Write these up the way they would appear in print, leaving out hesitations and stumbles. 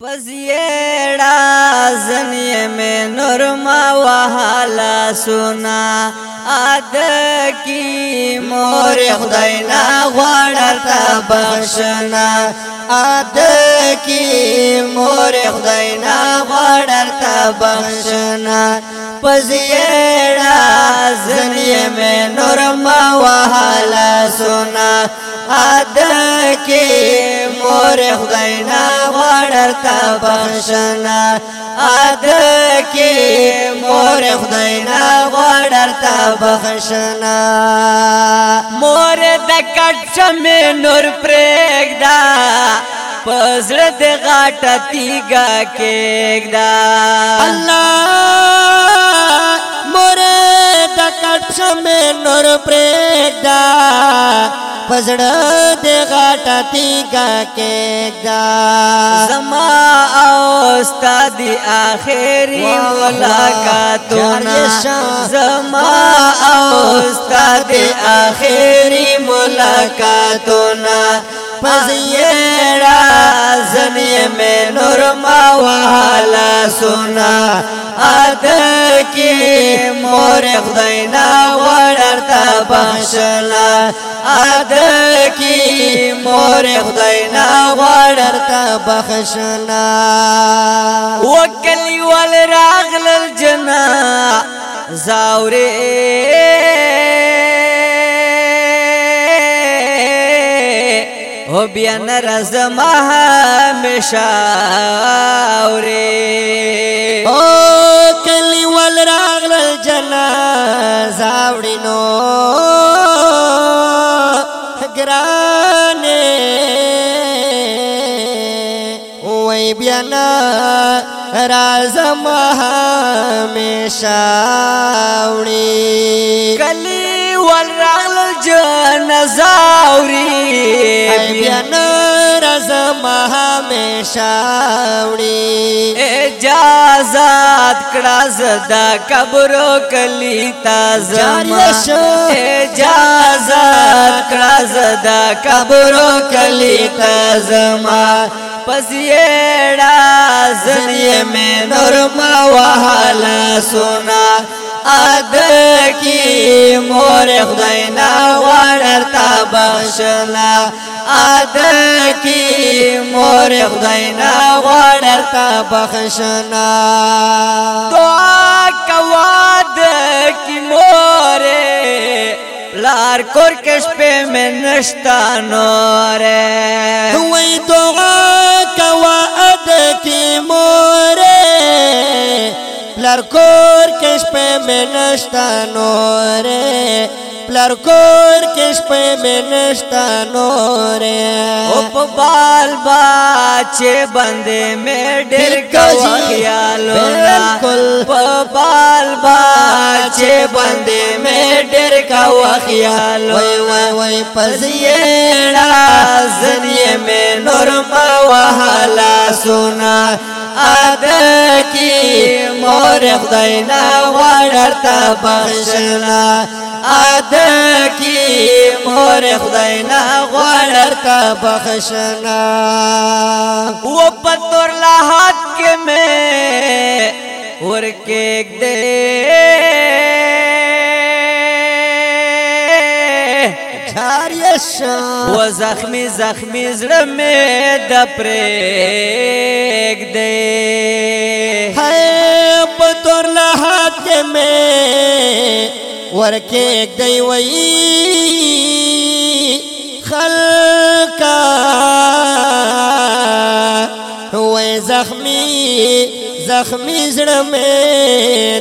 پزیڑا زنی میں نرما وحالا سنا آد کی مور خداینا غوڑتا بخشنا آد کی مور خداینا غوڑتا بخشنا پزیڑا زنی میں نرما وحالا سنا آد کی مور خداینا غوڑتا بخشنا آد کی مور خداینا غوڑتا بخشنا مور د کټ شمه نور پرېږدا پزړه د غاټه تیګه کېږدا الله مور د کټ شمه نور پرېږدا پزړه د غاټه تیګه کېږدا زما او استاد اخري ملاقاتونه زما او استاد اخري ملاقاتونه پزیڑا زنی میں نرما وحالا سنا آد کی مور خداینا غوڑتا بخشنا آد کی مور خداینا غوڑتا بخشنا وکلی والراغل الجنا زاوری او بیا نرزم همیشه اوري او کلی ول راغل جنازه وړي نو ګرانه وای بیا نرزم همیشه وړي کلی ول راغل جنازه اوري بیان رزم همیشه وړي اجازت کړه زدا قبرو کلی تازما اجازت کړه زدا قبرو کلی تازما پزیڑا زنی میں نرما وحالا سنا آد کی مور خداینا غوڑتا بخشنا آد کی مور خداینا غوڑتا بخشنا دعا کواد کی مورے لار کور کش پہ میں نشتا نورے وی دعا کواد کی مورے پلار کور کش پہ میں نشتا نورے پلار کور کش پہ میں نشتا نورے اوپ بال باچے بندے میں ڈر کوا خیالونا بال باچے بندے میں ڈر کوا خیالونا وی وی وی پزیڑا زنی میں نرما وحالا سنا آد کی مور خداینا غوڑتا بخشنا آد کی مور خداینا غوڑتا بخشنا وہ پتور لاحات کے میں ورکیک دے و زخمی زخمی زړه میں دپریک دے ہے پتور لحات کے میں ورکیک دی وی خلقا وی زخمی زخمی زړه میں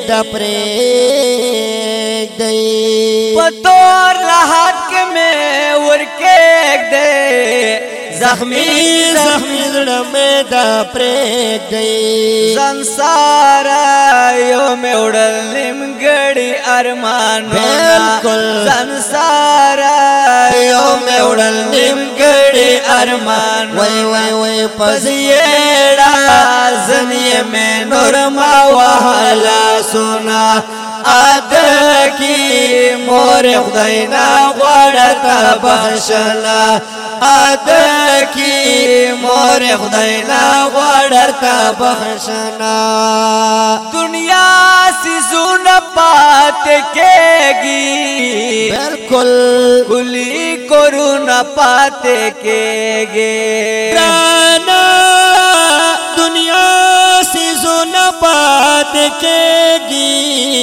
دپریک دی پتور لحات کے میں ورکیک دے زخمی زخمی زړه میں دپریک دی زنسارا یو میں اڑل نمگڑی ارمانونا زنسارا یو میں اڑل نمگڑی ارمانونا وی وی وی پزیڑا زنی میں نرما وحالا سنا آد کی مور خداینا غوڑتا بخشنا آد کی مور خداینا غوڑر ورتا بخشنا دنیا سی زون پات کېږي بالکل کلی کورونا پات کېږي رانا دنیا سی زون پات کېږي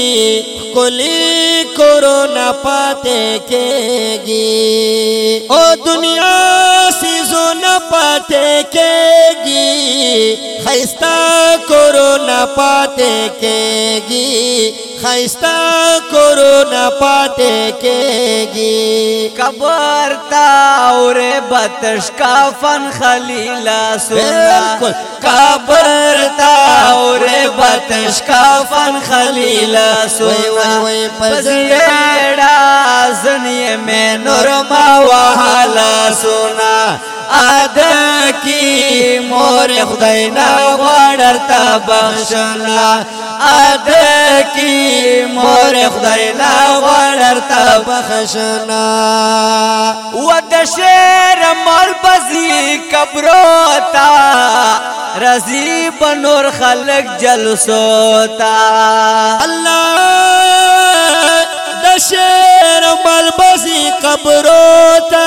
کلی کورونا پات کېږي او دنیا سی زون پات کېږي خیستا کورونا پات کېږي خیستا کورونا پات کېږي قبر تا اور بتش کافن خلیلا سنا قبر تا اور بتش کافن خلیلا سنا پزیڑا زنی میں نورما وحالا سنا آدھا کی مور خداینا غوڑرتا بخشنا آدھا کی مور خداینا غوڑرتا بخشنا ود شیر مال بزی قبروتا رضی بنور خلق جلسوتا اللہ د شیر مال بزی قبروتا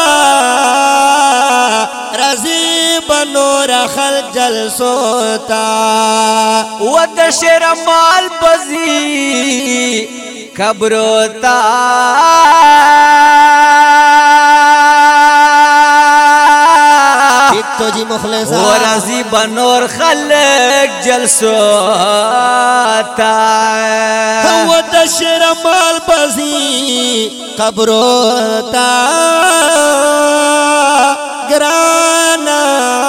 رضی بنور خلق جلسوتا ود شیر مال بزی قبروتا تو جی مخلص ورزی بنور خلق جلسوتا ود شیر مال بزی قبروتا گرانا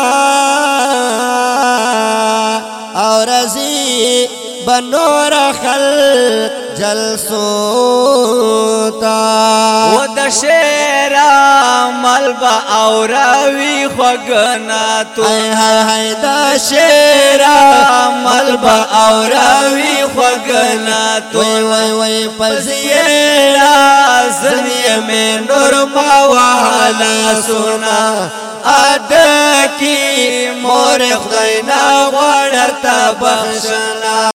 اور رضی بنور خلق جلسوتا ود شیرا ملبا اوراوی خوگنا تو ہے د شیرا ملبا اوراوی خوگنا تو وی پزیرا زنی میں نورما وحالا سنا آدھا کی مور خداینا غوڑرتا بخشنا